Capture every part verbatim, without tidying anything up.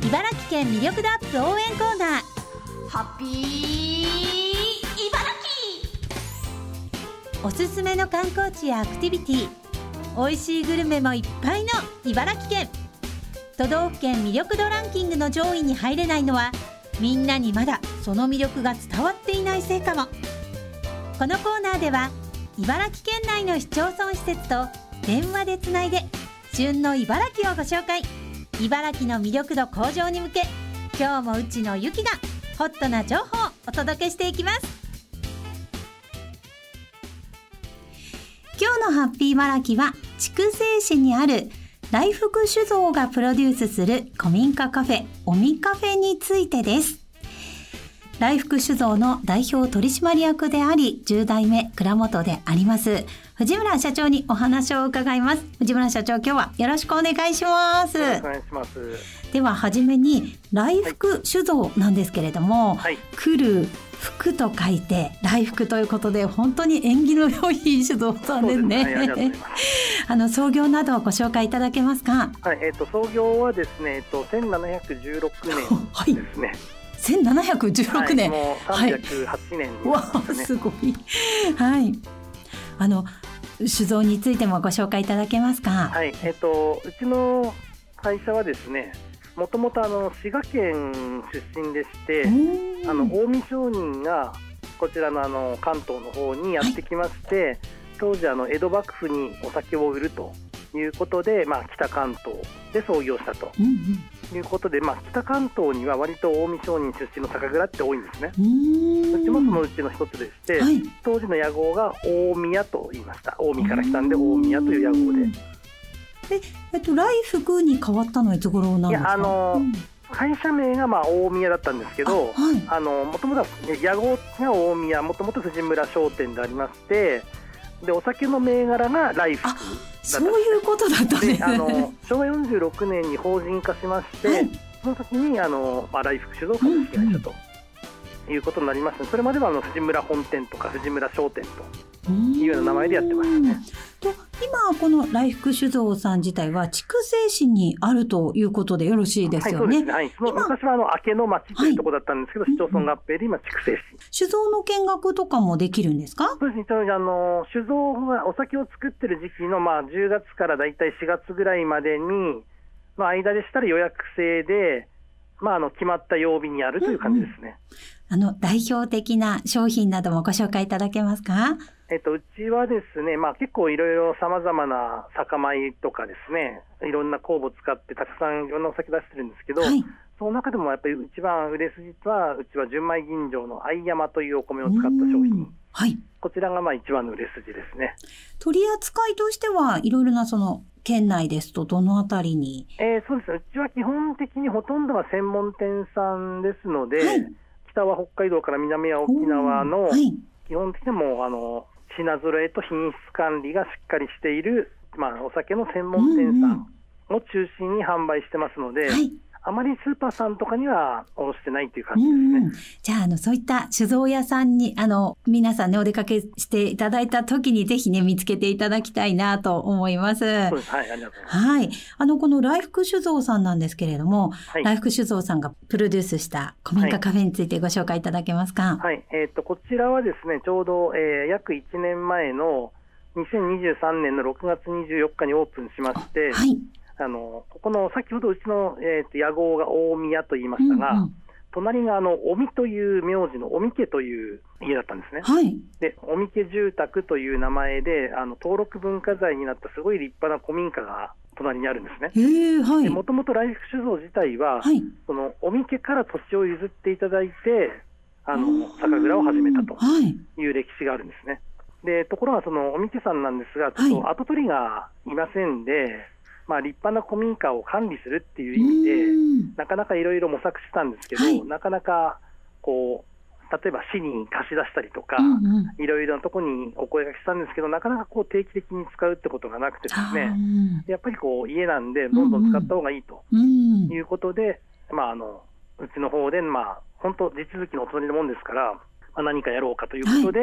茨城県魅力度アップ応援コーナー、 ハッピー茨城。 おすすめの観光地やアクティビティ、美味しいグルメもいっぱいの茨城県。都道府県魅力度ランキングの上位に入れないのは、みんなにまだその魅力が伝わっていないせいかも。このコーナーでは茨城県内の市町村施設と電話でつないで旬の茨城をご紹介。茨城の魅力度向上に向け、今日もうちのゆきがホットな情報をお届けしていきます。今日のハッピー茨城は筑西市にある来福酒造がプロデュースする古民家カフェおみカフェについてです。来福酒造の代表取締役でありじゅう代目蔵元であります藤村社長にお話を伺います。藤村社長、今日はよろしくお願いします。 よろしくお願いします。 でははじめに来福酒造なんですけれども、 はい、 来る福と書いて来福ということで、本当に縁起の良い酒造さんですね。 そうですね、ありがとうございます。 あの創業などをご紹介いただけますか。 はい、えっ、ー、と創業はですね、えっ、ー、とせんななひゃくじゅうろくねんですね。はい、 せんななひゃくじゅうろくねん、 はい、もうさんびゃくはちねんに、ね、 はい、わすごい。はい。あの酒造についてもご紹介いただけますか。 はい、えっ、ー、とうちの会社はですね、もともとあの滋賀県出身でして、あの近江商人がこちらのあの関東の方にやってきまして、はい、当時あの江戸幕府にお酒を売るということで、まあ、北関東で創業したと、うんうん、いうことで、まあ、北関東には割と近江商人出身の酒蔵って多いんですね。うちもそのうちの一つでして、はい、当時の屋号が大宮と言いました。近江から来たんで大宮という屋号で。 ええっと、来福に変わったのはいつ頃なんですか。 いや、あの、うん、会社名がまあ大宮だったんですけど、もともとは屋号が大宮、もともと藤村商店でありまして、でお酒の銘柄が来福だったんです。 そういうことだったんですね。 であの昭和よんじゅうろくねんに法人化しまして、はい、その時にあの、まあ、来福酒造株式会社ということになりました、ね。それまではあの藤村本店とか藤村商店というような名前でやってましたね。 と今この来福酒造さん自体は筑西市にあるということでよろしいですよね。はい、そうですね。はい、 その昔はあの明野町というところだったんですけど、はい、市町村合併で今筑西市。酒造の見学とかもできるんですか。 そうですね。あの酒造がお酒を作ってる時期のまあじゅうがつからだいたいしがつぐらいまでに、まあ、間でしたら予約制で、まあ、あの決まった曜日にやるという感じですね。 うんうん、あの代表的な商品などもご紹介いただけますか。 えっと、うちはですね、まあ、結構いろいろさまざまな酒米とかですね、いろんな酵母を使ってたくさんいろんなお酒出してるんですけど、はい、その中でもやっぱり一番売れ筋はうちは純米吟醸の相山というお米を使った商品、はい、こちらがまあ一番の売れ筋ですね。 取り扱いとしてはいろいろなその県内ですとどのあたりに。 えー、そうですね、うちは基本的にほとんどは専門店さんですので、はい、北は北海道から南は沖縄の、はい、基本的にもあの品揃えと品質管理がしっかりしている、まあ、お酒の専門店さんを中心に販売してますので、うんうん、はい、あまりスーパーさんとかには卸してないという感じですね。うんうん、 じゃあ、あのそういった酒造屋さんにあの皆さんねお出かけしていただいた時にぜひね見つけていただきたいなと思います。 そうです。はい、ありがとうございます。 はい、あのこの来福酒造さんなんですけれども、はい、来福酒造さんがプロデュースした古民家カフェについてご紹介いただけますか。 はい、はい、えー、とこちらはですね、ちょうど、えー、約いちねんまえのにせんにじゅうさんねんのろくがつにじゅうよっかにオープンしまして、はい、あのここの先ほどうちの、えー、と屋号が大宮と言いましたが、うんうん、隣があの尾身という名字の尾身家という家だったんですね。はい、で尾身家住宅という名前であの登録文化財になったすごい立派な古民家が隣にあるんですね。もともと来福酒造自体は、はい、その尾身家から土地を譲っていただいてあの酒蔵を始めたという歴史があるんですね。でところがその尾身家さんなんですが、ちょっと跡取りがいませんで、まあ、立派な古民家を管理するっていう意味でなかなかいろいろ模索したんですけど、はい、なかなかこう例えば市に貸し出したりとか、いろいろなところにお声掛けしたんですけど、なかなかこう定期的に使うってことがなくてですね、やっぱりこう家なんでどんどん使った方がいいということで、まあ、あのうちの方で、まあ、本当地続きのお隣のもんですから、まあ、何かやろうかということで、はい、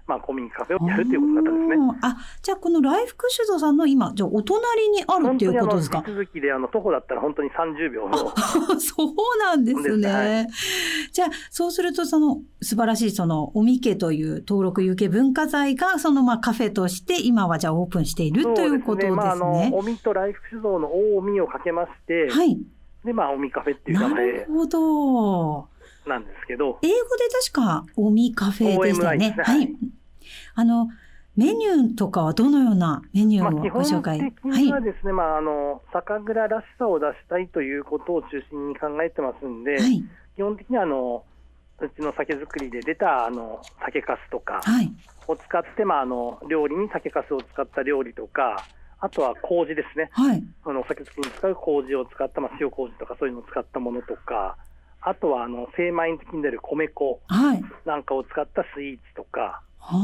まあ、古民カフェをやるということだったんですね。 あ、じゃあこの来福酒造さんの今じゃあお隣にあるっていうことですか？ 本当にあの手続きであの徒歩だったら本当にさんじゅうびょうのそうなんですね。はい、じゃあそうするとその素晴らしいそのおみ家という登録有形文化財がそのまあカフェとして今はじゃあオープンしているということですね。 まあ、あのおみと来福酒造の大みをかけまして、はい、でまあおみカフェっていう名前。なるほど。なんですけど、 英語で確かおみカフェでしたよね。はい。あのメニューとかはどのようなメニューをご紹介？ まあ、基本的にはですね、はい、まああの酒蔵らしさを出したいということを中心に考えてますんで、はい、基本的にはあのうちの酒造りで出たあの酒粕とかを使って、はい、まああの料理に酒粕を使った料理とか。あとは麹ですね、はい、あのお酒作りに使う麹を使った、まあ、塩麹とかそういうのを使ったものとか、あとはあの精米的に出る米粉なんかを使ったスイーツとか、はい、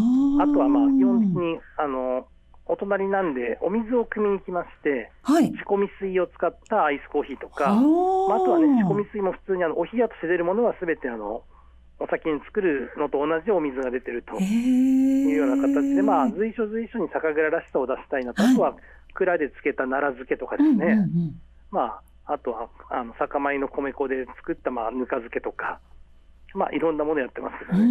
あとはまあ基本的にあのお隣なんでお水を汲みに来まして、はい、仕込み水を使ったアイスコーヒーとか、まあ、あとはね仕込み水も普通にあのお冷やとして出るものは全てあのお酒に作るのと同じお水が出てるというような形で、まあ、随所随所に酒蔵らしさを出したいなと、はい、あとは蔵で漬けた奈良漬けとかですね、うんうんうん、まあ、あとはあの酒米の米粉で作ったまあぬか漬けとか、まあ、いろんなものやってますけどね。うん、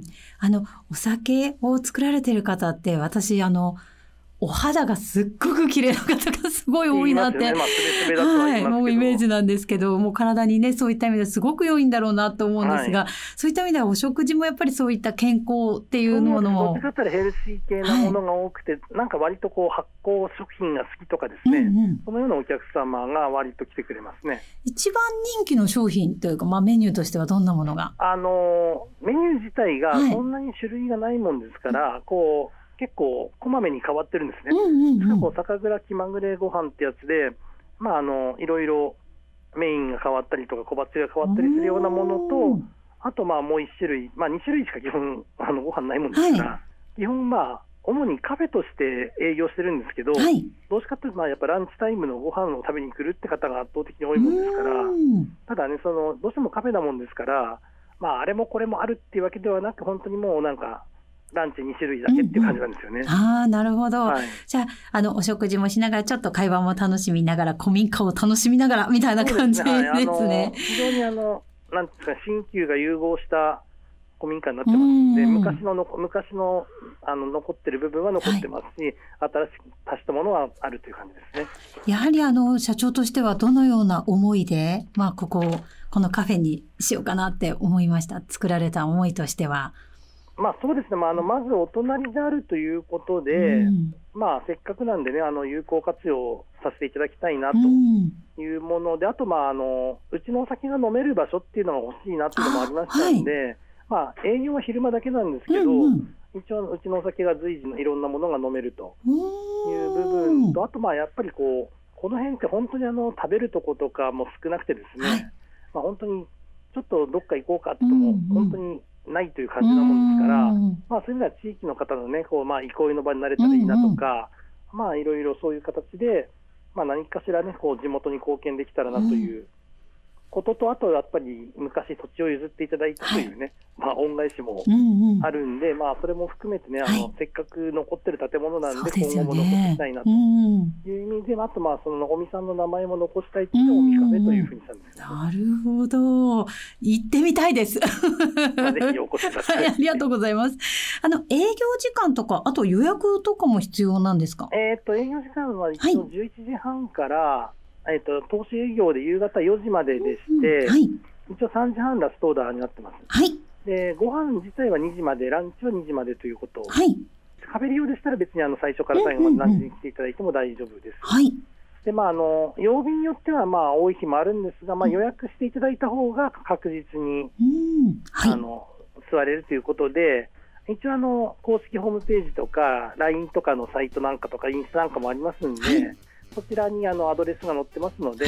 あのお酒を作られてる方って私あのお肌がすっごく綺麗な方がすごい多いなって、ね、まあ、スベスベだとは言いますけど、はい、もうイメージなんですけど、もう体にねそういった意味ですごく良いんだろうなと思うんですが、はい、そういった意味ではお食事もやっぱりそういった健康っていうものもどっちかというとヘルシー系なものが多くて、はい、なんか割とこう発酵食品が好きとかですね、うんうん、そのようなお客様が割と来てくれますね。 一番人気の商品というか、まあ、メニューとしてはどんなものが？ あのメニュー自体がそんなに種類がないもんですから、はい、こう結構こまめに変わってるんですね。うんうんうん、こう酒蔵気まぐれご飯ってやつで、まあ、あのいろいろメインが変わったりとか小鉢が変わったりするようなものと、あとまあもういち種類、まあ、に種類しか基本あのご飯ないもんですから、はい、基本まあ主にカフェとして営業してるんですけど、はい、どうしかというとまあやっぱランチタイムのご飯を食べに来るって方が圧倒的に多いもんですから、ただねそのどうしてもカフェなもんですから、まあ、あれもこれもあるっていうわけではなく、本当にもうなんかランチに種類だけっていう感じなんですよね。うんうん、 ああ、なるほど。はい、じゃあ、あの、お食事もしながら、ちょっと会話も楽しみながら、古民家を楽しみながら、みたいな感じですね。 ですね。はい、あの非常にあの、なんですか、新旧が融合した古民家になってますので、昔のの、昔の、あの、残ってる部分は残ってますし、はい、新しく足したものはあるという感じですね。 やはり、あの、社長としてはどのような思いで、まあ、ここ、このカフェにしようかなって思いました。作られた思いとしては。 まあ、そうですね、まあ、あのまずお隣であるということで、うん、まあ、せっかくなんでね、あの有効活用させていただきたいなというもので、うん、あと、まあ、あのうちのお酒が飲める場所っていうのが欲しいなっていうのもありましたので、はい、まあ、営業は昼間だけなんですけど、うんうん、一応うちのお酒が随時のいろんなものが飲めるという部分と、あとまあやっぱりこうこの辺って本当にあの食べるとことかも少なくてですね、はい、まあ、本当にちょっとどっか行こうかっても本当にないという感じなもんですから、まあ、そういう意味では地域の方のね、こうまあ憩いの場になれたらいいなとか、うんうん、まあいろいろそういう形で、まあ、何かしらね、こう地元に貢献できたらなということと、あとやっぱり昔土地を譲っていただいたというね、はい、まあ、恩返しもあるんで、うんうん、まあ、それも含めてね、あの、はい、せっかく残ってる建物なんで、今後も残したいなという意味で、あとまあそののごみさんの名前も残したいというのをおみカフェというふうにしたんです、ね、 なるほど、行ってみたいです。 まあ、ぜひお越しください。 はい、ありがとうございます。あの営業時間とか、あと予約とかも必要なんですか？ えっと営業時間は一応じゅういちじはんから、はい、えー、と投資営業で夕方よじまででして、うん、はい、一応さんじはんラストオーダーになってます。 はい、 でご飯自体はにじまで、ランチはにじまでということ、はい、カフェ利用でしたら別にあの最初から最後まで何時に来ていただいても大丈夫です。 はい、 でまあ、あの曜日によってはまあ多い日もあるんですが、まあ、予約していただいた方が確実に、うん、はい、あの座れるということで、一応あの公式ホームページとか ライン とかのサイトなんかとかインスタなんかもありますんで、はい、そちらにあのアドレスが載ってますので、はい、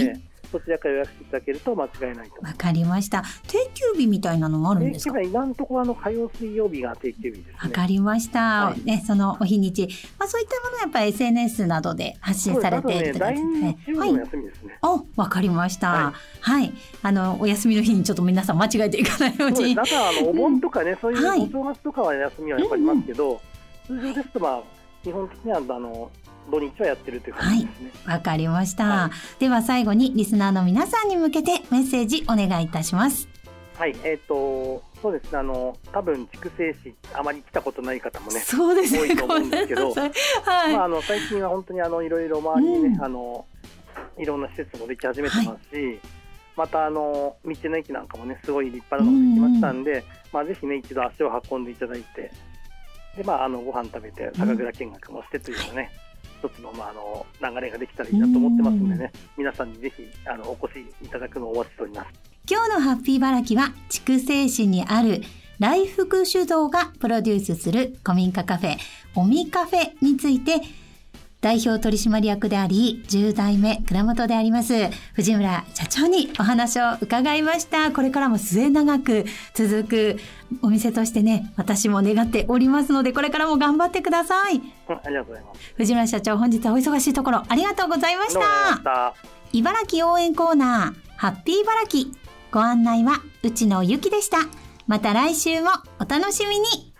そちらから予約していただけると間違いないと。 わかりました。定休日みたいなのもあるんですか？ 定休日は今のところあの火曜水曜日が定休日ですね。 わかりました、はい、ね、そのお日にち、まあ、そういったものはやっぱり エスエヌエス などで発信されているとかですね。 だいに日曜日の休みですね。 はい、お、わかりました、はいはい、あのお休みの日にちょっと皆さん間違えていかないように。 だからあのお盆とかね、うん、そういうお正月とかは休みはやっぱりますけど、はい、通常ですとまあ基本的にはあの土日はやってるという感じですね。 はい、わかりました、 はい、 では最後にリスナーの皆さんに向けてメッセージお願いいたします。 はい、えーとそうですね、あの多分筑西市あまり来たことない方もね、 そうですね、 多いと思うんですけど、 はい、 まあ、あの最近は本当にあのいろいろ周りにね、 うん、 あのいろんな施設もでき始めてますし、はい、またあの道の駅なんかもねすごい立派なのができましたんで、うんうん、まあ、ぜひね一度足を運んでいただいて、で、まあ、あのご飯食べて酒蔵見学もしてというのね、うん、一つの、まあ、あの流れができたらいいなと思ってますのでね、皆さんにぜひあのお越しいただくのをお待ちしております。 今日のハッピー茨城は筑西市にある来福酒造がプロデュースする古民家カフェおみカフェについて、代表取締役でありじゅう代目蔵元であります藤村社長にお話を伺いました。これからも末永く続くお店としてね、私も願っておりますので、これからも頑張ってください。 ありがとうございます。 藤村社長、本日はお忙しいところありがとうございました。 どうもありがとうございました。 茨城応援コーナーハッピー茨城、ご案内は内野ゆきでした。また来週もお楽しみに。